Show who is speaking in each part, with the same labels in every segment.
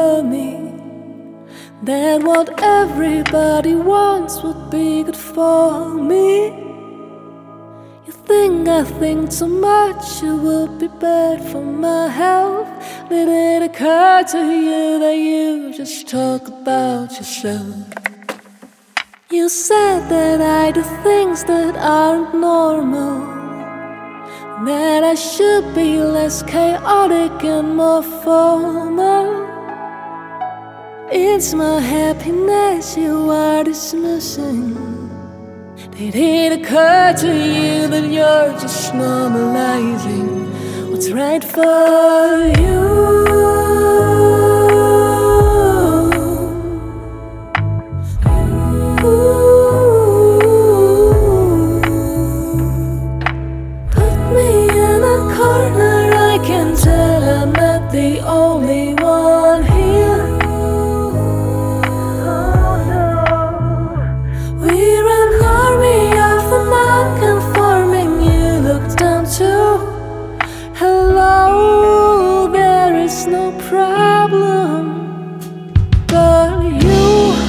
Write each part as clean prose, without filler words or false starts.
Speaker 1: love me, then what everybody wants would be good for me. You think I think too much, it would be bad for my health. Did it occur to you that you just talk about yourself? You said that I do things that aren't normal, that I should be less chaotic and more formal. It's my happiness you are dismissing. Did it occur to you that you're just normalizing what's right for you? Put me in a corner, I can tell I'm not the only one here. We're an army of the non-conforming. You look down too. Hello, there is no problem but you.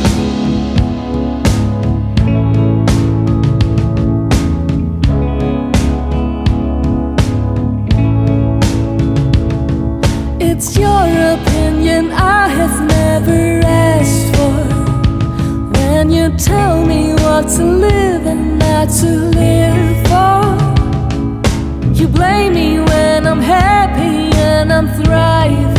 Speaker 1: It's your opinion I have never asked for. When you tell me what to live and not to live for, you blame me when I'm happy and I'm thriving.